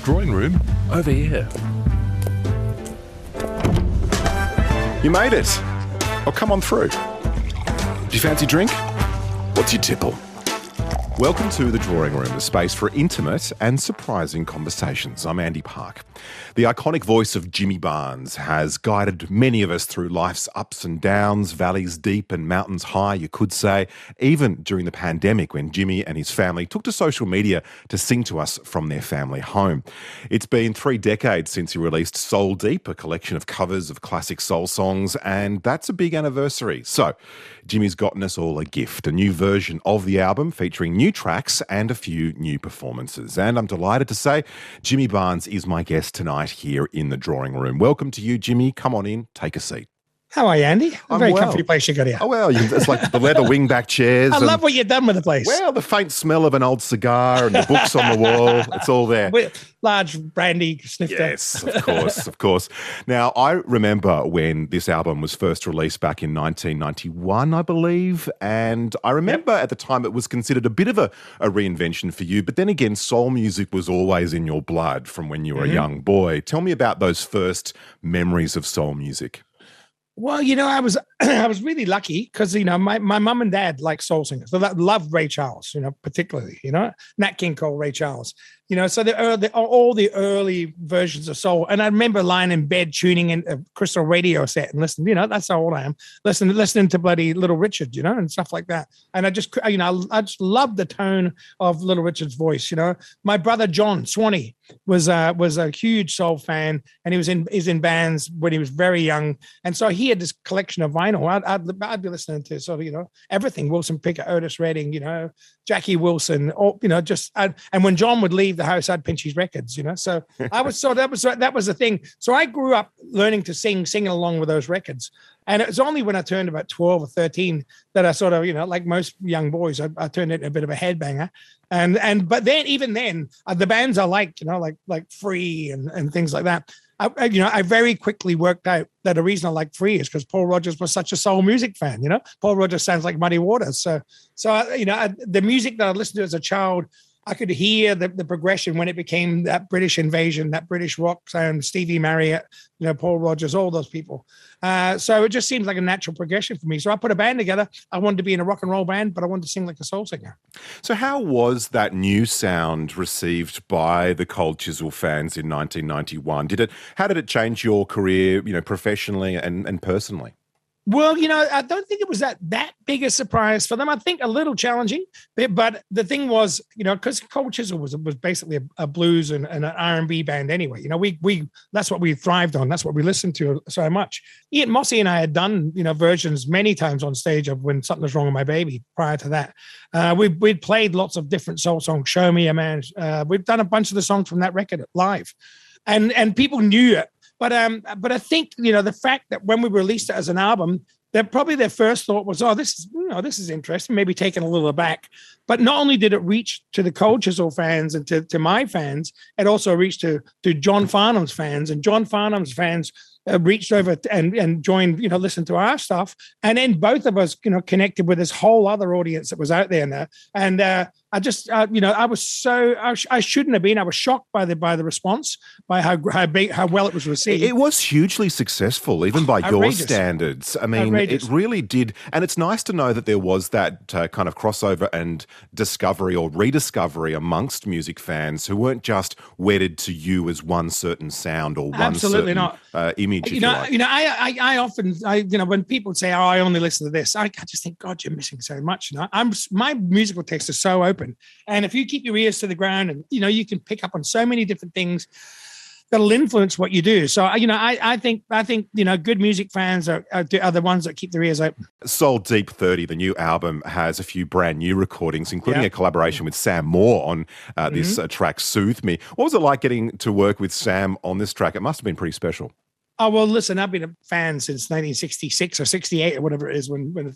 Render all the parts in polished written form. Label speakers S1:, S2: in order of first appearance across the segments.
S1: Drawing room over here. You made it. Oh, come on through. Do you fancy a drink? What's your tipple? Welcome to The Drawing Room, a space for intimate and surprising conversations. I'm Andy Park. The iconic voice of Jimmy Barnes has guided many of us through life's ups and downs, valleys deep and mountains high, you could say, even during the pandemic when Jimmy and his family took to social media to sing to us from their family home. It's been 3 decades since he released Soul Deep, a collection of covers of classic soul songs, and that's a big anniversary. So, Jimmy's gotten us all a gift, a new version of the album featuring new tracks and a few new performances. And I'm delighted to say Jimmy Barnes is my guest tonight here in the drawing room. Welcome to you, Jimmy. Come on in, take a seat.
S2: How are you, Andy?
S1: I'm
S2: very
S1: well.
S2: comfy place you got here.
S1: Oh, well, it's like the leather wingback chairs.
S2: I love what you've done with the place.
S1: Well, the faint smell of an old cigar and the books on the wall, it's all there.
S2: With large brandy snifter.
S1: Yes, of course, of course. Now, I remember when this album was first released back in 1991, I believe, and I remember at the time it was considered a bit of a reinvention for you, but then again, soul music was always in your blood from when you were a young boy. Tell me about those first memories of soul music.
S2: Well, I was I was really lucky because, my mum and dad like soul singers. So that loved Ray Charles, particularly, Nat King Cole, Ray Charles. So all the early versions of soul. And I remember lying in bed tuning in a crystal radio set and listening, that's how old I am, listening to bloody Little Richard, and stuff like that. And I just, I just loved the tone of Little Richard's voice, My brother, John Swanee, was a huge soul fan, and he's in bands when he was very young. And so he had this collection of vinyl. I'd be listening to sort of, everything, Wilson Pickett, Otis Redding, Jackie Wilson, and when John would leave the house, I'd pinch his records, So that was the thing. So I grew up learning to singing along with those records. And it was only when I turned about 12 or 13 that I sort of, like most young boys, I turned into a bit of a headbanger. But then, even then, the bands I liked, like Free and things like that. I very quickly worked out that the reason I like Free is because Paul Rodgers was such a soul music fan. Paul Rodgers sounds like Muddy Waters. So the music that I listened to as a child, I could hear the progression when it became that British invasion, that British rock sound, Stevie Marriott, Paul Rodgers, all those people. So it just seems like a natural progression for me. So I put a band together. I wanted to be in a rock and roll band, but I wanted to sing like a soul singer.
S1: So how was that new sound received by the Cold Chisel fans in 1991? How did it change your career, professionally and personally?
S2: Well, I don't think it was that big a surprise for them. I think a little challenging, but the thing was, because Cold Chisel was basically a blues and an R&B band anyway. We that's what we thrived on. That's what we listened to so much. Ian Mossy and I had done, versions many times on stage of When Something's Wrong with My Baby. Prior to that, we'd played lots of different soul songs. Show Me a Man. We've done a bunch of the songs from that record live, and people knew it. But I think, the fact that when we released it as an album, that probably their first thought was, oh, this is interesting, maybe taken a little aback. But not only did it reach to the Cold Chisel fans and to my fans, it also reached to John Farnham's fans, and John Farnham's fans reached over and joined, listened to our stuff. And then both of us, connected with this whole other audience that was out there now. And I just, I shouldn't have been. I was shocked by the response, by how well it was received.
S1: It was hugely successful, even by your standards. I mean,
S2: outrageous.
S1: It really did. And it's nice to know that there was that kind of crossover and discovery or rediscovery amongst music fans who weren't just wedded to you as one certain sound or one
S2: Absolutely
S1: certain
S2: not.
S1: image.
S2: I often, when people say, "Oh, I only listen to this," I just think, God, you're missing so much. My musical taste is so open, and if you keep your ears to the ground, and you can pick up on so many different things that'll influence what you do. So, I think good music fans are the ones that keep their ears open.
S1: Soul Deep 30, the new album, has a few brand new recordings, including a collaboration with Sam Moore on this track, Soothe Me. What was it like getting to work with Sam on this track? It must have been pretty special.
S2: Oh, well, listen, I've been a fan since 1966 or 68 or whatever it is when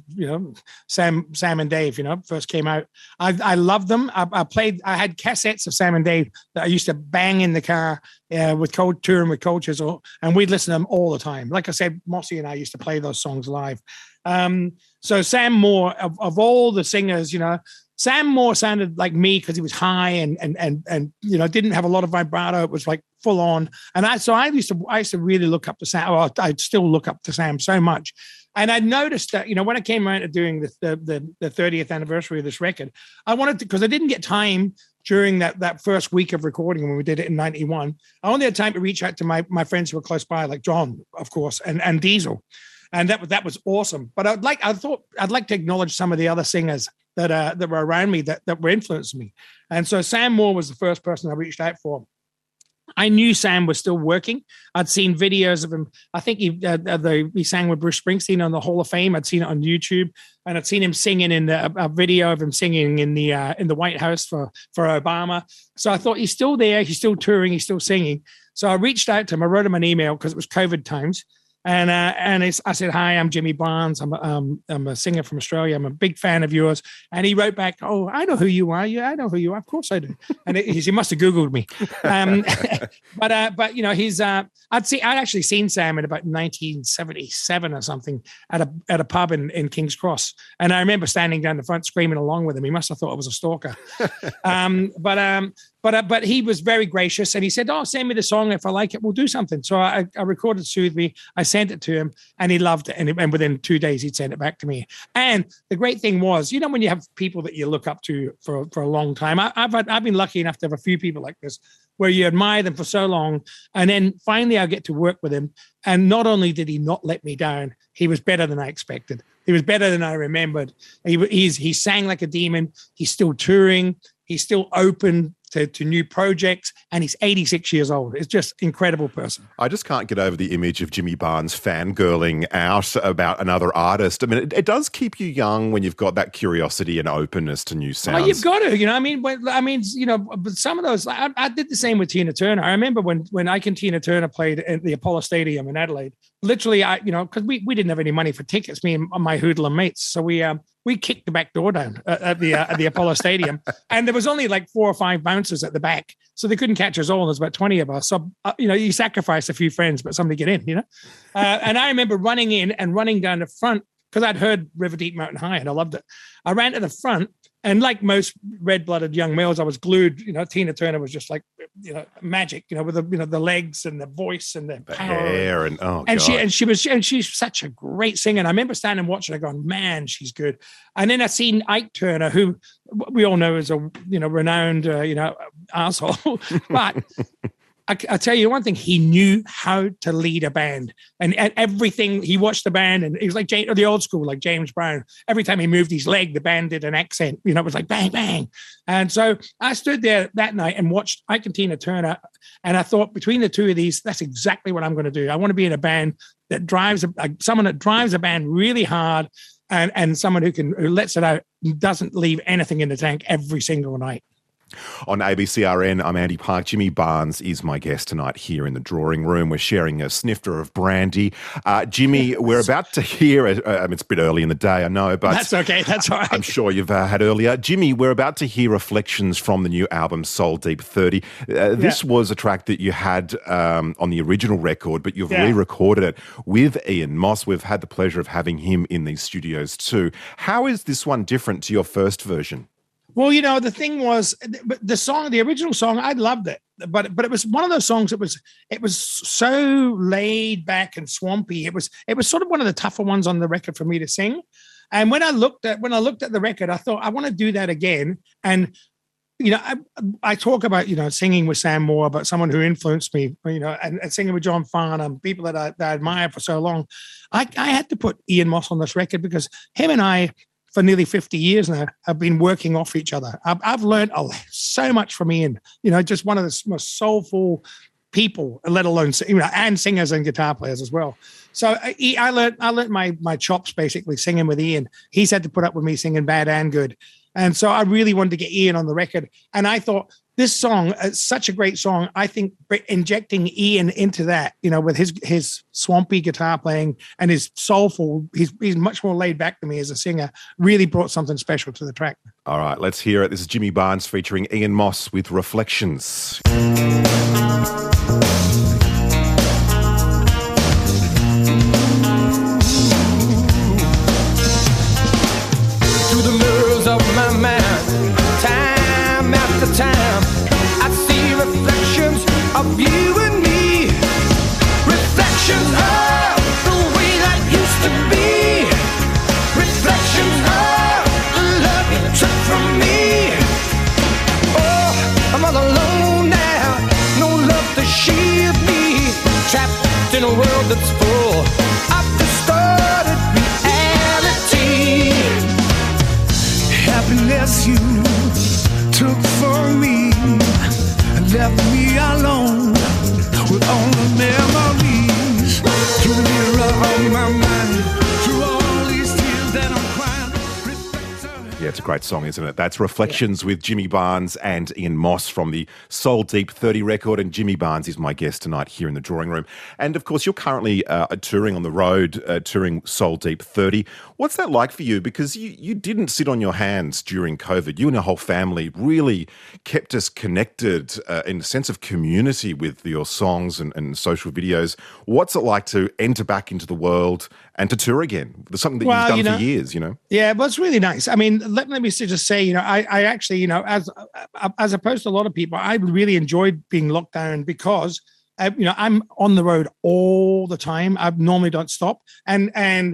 S2: Sam and Dave, first came out. I loved them. I had cassettes of Sam and Dave that I used to bang in the car touring with Cold Chisel, and we'd listen to them all the time. Like I said, Mossy and I used to play those songs live. So Sam Moore, of all the singers, Sam Moore sounded like me because he was high and didn't have a lot of vibrato. It was like full on. And I used to really look up to Sam. Or I'd still look up to Sam so much. And I noticed that, when I came around to doing the 30th anniversary of this record, I wanted to, because I didn't get time during that first week of recording when we did it in 91. I only had time to reach out to my friends who were close by, like John, of course, and Diesel. And that was awesome. But I thought I'd like to acknowledge some of the other singers that were around me that were influencing me. And so Sam Moore was the first person I reached out for. I knew Sam was still working. I'd seen videos of him. I think he sang with Bruce Springsteen on the Hall of Fame. I'd seen it on YouTube, and I'd seen him singing in a video of him singing in the White House for Obama. So I thought, he's still there. He's still touring. He's still singing. So I reached out to him. I wrote him an email because it was COVID times. And I said, "Hi, I'm Jimmy Barnes. I'm a singer from Australia. I'm a big fan of yours." And he wrote back, "Oh, I know who you are. Yeah, I know who you are. Of course I do." And he must have Googled me. I'd actually seen Sam in about 1977 or something at a pub in King's Cross, and I remember standing down the front screaming along with him. He must have thought I was a stalker. But he was very gracious, and he said, "Oh, send me the song. If I like it, we'll do something." So I recorded "Soothe Me." I sent it to him, and he loved it. And within 2 days, he'd send it back to me. And the great thing was, when you have people that you look up to for a long time, I've been lucky enough to have a few people like this, where you admire them for so long, and then finally I get to work with him. And not only did he not let me down, he was better than I expected. He was better than I remembered. He sang like a demon. He's still touring. He's still open to new projects, and he's 86 years old. It's just incredible person.
S1: I just can't get over the image of Jimmy Barnes fangirling out about another artist. I mean, it does keep you young when you've got that curiosity and openness to new sounds.
S2: Well, you've got to, but some of those, I did the same with Tina Turner. I remember when Ike and Tina Turner played at the Apollo Stadium in Adelaide, literally, because we didn't have any money for tickets, me and my hoodlum mates. So we kicked the back door down at the Apollo Stadium, and there was only like 4 or 5 bouncers at the back, so they couldn't catch us all. There's about 20 of us. So you sacrifice a few friends, but somebody get in. And I remember running in and running down the front because I'd heard River Deep Mountain High and I loved it. I ran to the front, and like most red-blooded young males, I was glued. Tina Turner was just like magic. With the legs and the voice and the power,
S1: hair
S2: and she's such a great singer. And I remember standing watching her, going, "Man, she's good." And then I seen Ike Turner, who we all know is a renowned asshole, but. I tell you one thing, he knew how to lead a band, and everything. He watched the band, and he was like the old school, like James Brown. Every time he moved his leg, the band did an accent. It was like bang, bang. And so I stood there that night and watched Ike and Tina Turner, and I thought, between the two of these, that's exactly what I'm going to do. I want to be in a band that drives someone that drives a band really hard, and someone who lets it out, doesn't leave anything in the tank every single night.
S1: On ABCRN, I'm Andy Park. Jimmy Barnes is my guest tonight here in the drawing room. We're sharing a snifter of brandy. Jimmy, we're about to hear, it's a bit early in the day, I know, but...
S2: That's okay, that's all right.
S1: I'm sure you've had earlier. Jimmy, we're about to hear reflections from the new album, Soul Deep 30. This was a track that you had on the original record, but you've re-recorded it with Ian Moss. We've had the pleasure of having him in these studios too. How is this one different to your first version?
S2: Well, the thing was, the original song, I loved it, but it was one of those songs that it was so laid back and swampy. It was sort of one of the tougher ones on the record for me to sing. And when I looked at the record, I thought, I want to do that again. And I talk about singing with Sam Moore, but someone who influenced me, and singing with John Farnham, people that I admired for so long. I had to put Ian Moss on this record because him and I, for nearly 50 years now, have been working off each other. I've learned so much from Ian, just one of the most soulful people, let alone, and singers and guitar players as well. So I learned my chops basically singing with Ian. He's had to put up with me singing bad and good. And so I really wanted to get Ian on the record. And I thought, this song is such a great song. I think injecting Ian into that, with his swampy guitar playing and his soulful, he's much more laid back than me as a singer, really brought something special to the track.
S1: All right, let's hear it. This is Jimmy Barnes featuring Ian Moss with Reflections.
S3: To the mirrors of my mind, memory left me alone with all the memories to the mirror of my mind, through all these tears that I'm crying.
S1: Yeah, it's a great song, isn't it? That's Reflections with Jimmy Barnes and Ian Moss from the Soul Deep 30 record. And Jimmy Barnes is my guest tonight here in the drawing room. And of course, you're currently touring on the road, touring Soul Deep 30. What's that like for you? Because you didn't sit on your hands during COVID. You and your whole family really kept us connected in a sense of community with your songs and social videos. What's it like to enter back into the world and to tour again? There's something that you've done for years, you know?
S2: Yeah, well, it's really nice. I mean, let me just say, I actually, as opposed to a lot of people, I really enjoyed being locked down because, I'm on the road all the time. I normally don't stop. And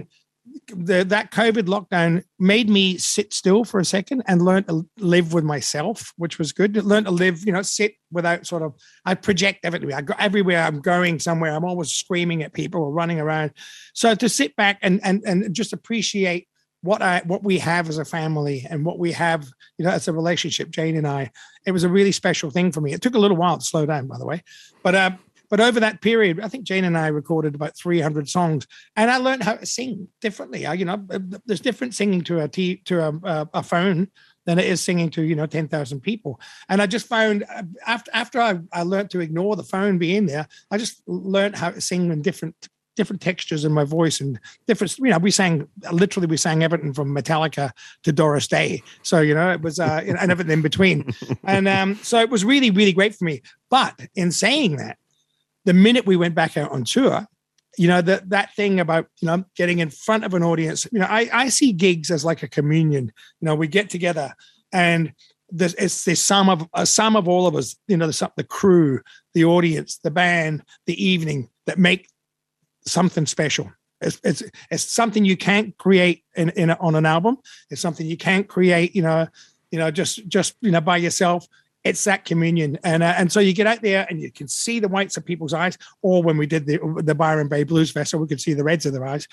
S2: that COVID lockdown made me sit still for a second and learn to live with myself, which was good. Learn to live, sit without I project everywhere. I go everywhere. I'm going somewhere. I'm always screaming at people or running around. So to sit back and just appreciate what we have as a family and what we have, as a relationship, Jane and I, it was a really special thing for me. It took a little while to slow down, by the way, but over that period, I think Jane and I recorded about 300 songs, and I learned how to sing differently. There's different singing to a phone than it is singing to 10,000 people. And I just found after I learned to ignore the phone being there, I just learned how to sing in different textures in my voice and different. We sang everything from Metallica to Doris Day. So it was and everything in between, and so it was really, really great for me. But in saying that, the minute we went back out on tour, that thing about, getting in front of an audience, I see gigs as like a communion. We get together and there's the sum of all of us, the crew, the audience, the band, the evening that make something special. It's something you can't create on an album. It's something you can't create, just by yourself. It's that communion, and so you get out there and you can see the whites of people's eyes. Or when we did the Byron Bay Blues Festival, we could see the reds of their eyes.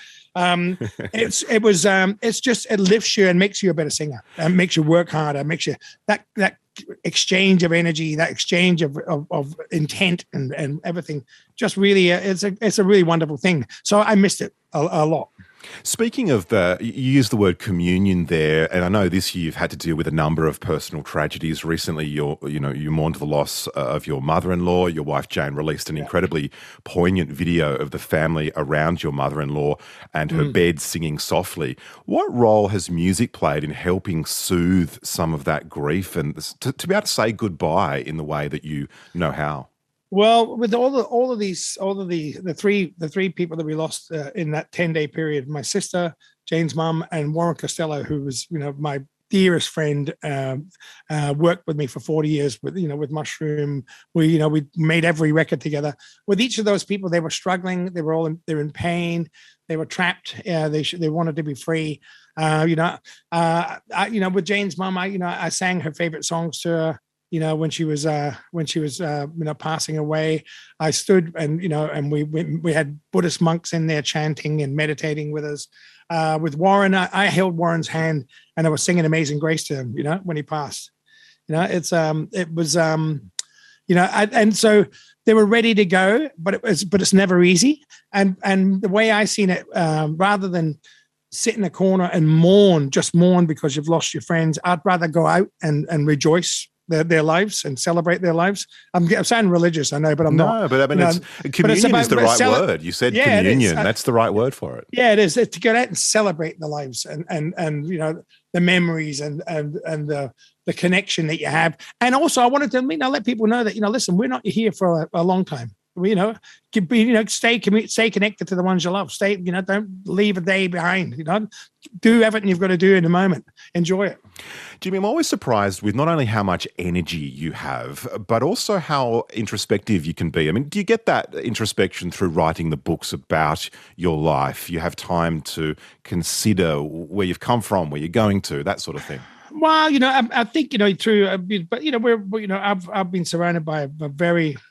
S2: It lifts you and makes you a better singer, and makes you work harder, makes you that exchange of energy, that exchange of intent and everything. Just really, it's a really wonderful thing. So I missed it a lot.
S1: Speaking of you used the word communion there, and I know this year you've had to deal with a number of personal tragedies. Recently, you mourned the loss of your mother-in-law. Your wife Jane released an incredibly poignant video of the family around your mother-in-law and her bed singing softly. What role has music played in helping soothe some of that grief and to be able to say goodbye in the way that you know how?
S2: Well, with all of the three people that we lost in that 10-day period, my sister, Jane's mum, and Warren Costello, who was my dearest friend, worked with me for 40 years with Mushroom. We made every record together. With each of those people, they were struggling. They're in pain. They were trapped. They wanted to be free. With Jane's mum, I sang her favorite songs to her. When she was passing away, I stood and we had Buddhist monks in there chanting and meditating with us. With Warren, I held Warren's hand and I was singing Amazing Grace to him, when he passed. And so they were ready to go, but it's never easy. And the way I seen it, rather than sit in a corner and mourn because you've lost your friends, I'd rather go out and rejoice their lives and celebrate their lives. I'm sounding religious, I know, but I'm not.
S1: No, but I mean, communion is the right word. You said communion. That's the right word for it.
S2: Yeah, it is. It's to go out and celebrate the lives and the memories and the connection that you have. And also, I wanted to let people know that listen, we're not here for a long time. Stay connected to the ones you love. Don't leave a day behind. Do everything you've got to do in the moment. Enjoy it.
S1: Jimmy, I'm always surprised with not only how much energy you have, but also how introspective you can be. I mean, do you get that introspection through writing the books about your life? You have time to consider where you've come from, where you're going to, that sort of thing.
S2: Well, I think through, but I've been surrounded by a very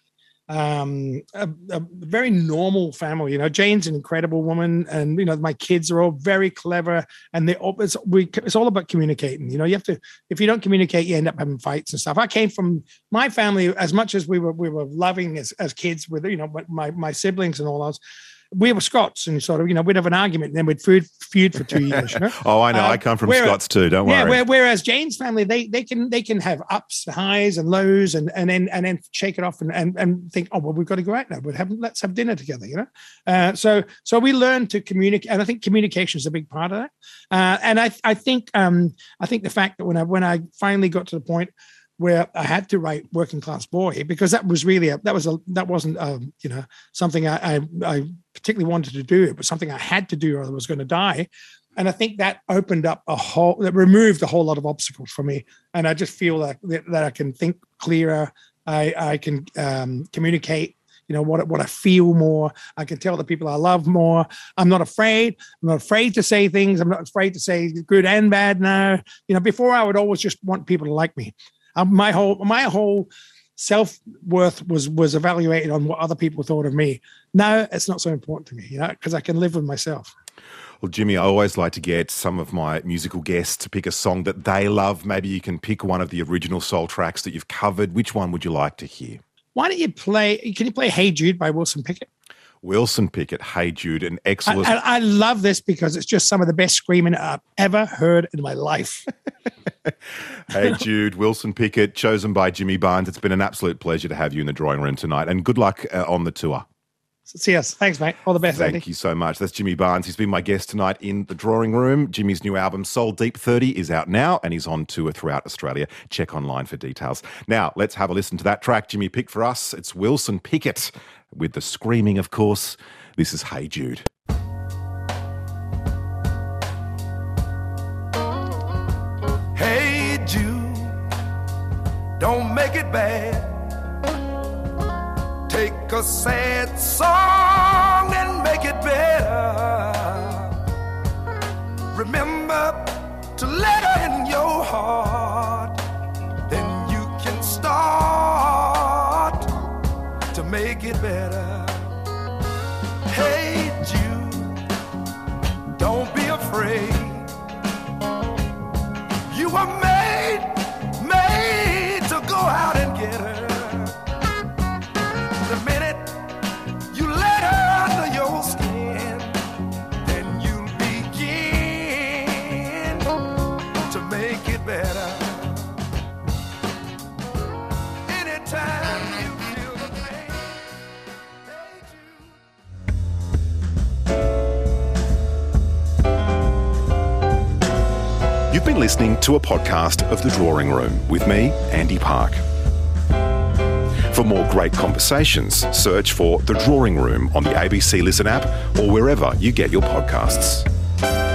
S2: a very normal family. Jane's an incredible woman, and my kids are all very clever, and it's all about communicating. You have to, if you don't communicate, you end up having fights and stuff. I came from my family, as much as we were loving as kids with my siblings and all those. We were Scots, and sort of, we'd have an argument, and then we'd feud for 2 years.
S1: Oh, I know. I come from Scots too. Don't worry.
S2: Yeah. Whereas Jane's family, they can have ups, highs, and lows, and then shake it off and think, oh well, we've got to go out now. Let's have dinner together. So we learned to communicate, and I think communication is a big part of that. And I think the fact that when I finally got to the point where I had to write Working Class Boy, because that wasn't something I particularly wanted to do. It was something I had to do, or I was going to die. And I think that opened up that removed a whole lot of obstacles for me. And I just feel that I can think clearer. I can communicate, what I feel more. I can tell the people I love more. I'm not afraid. I'm not afraid to say things. I'm not afraid to say good and bad now. Before I would always just want people to like me. My whole self-worth was evaluated on what other people thought of me. Now it's not so important to me, because I can live with myself.
S1: Well, Jimmy, I always like to get some of my musical guests to pick a song that they love. Maybe you can pick one of the original soul tracks that you've covered. Which one would you like to hear?
S2: Can you play Hey Jude by Wilson Pickett?
S1: Wilson Pickett, Hey Jude, an excellent...
S2: I love this because it's just some of the best screaming I've ever heard in my life.
S1: Hey Jude, Wilson Pickett, chosen by Jimmy Barnes. It's been an absolute pleasure to have you in the drawing room tonight, and good luck on the tour.
S2: See us. Thanks, mate. All the best, Andy.
S1: Thank you so much. That's Jimmy Barnes. He's been my guest tonight in the drawing room. Jimmy's new album, Soul Deep 30, is out now, and he's on tour throughout Australia. Check online for details. Now, let's have a listen to that track Jimmy picked for us. It's Wilson Pickett, with the screaming, of course. This is Hey Jude.
S3: Hey Jude, don't make it bad. Take a sad song and make it better. Remember to let her in your heart. Then you can start to make it better. Hey Jude, don't be afraid. You were made to go out and get her. The minute you let her under your skin, then you'll begin to make it better. Anytime you feel the pain,
S1: You've been listening to a podcast of The Drawing Room with me, Andy Park. For more great conversations, search for The Drawing Room on the ABC Listen app or wherever you get your podcasts.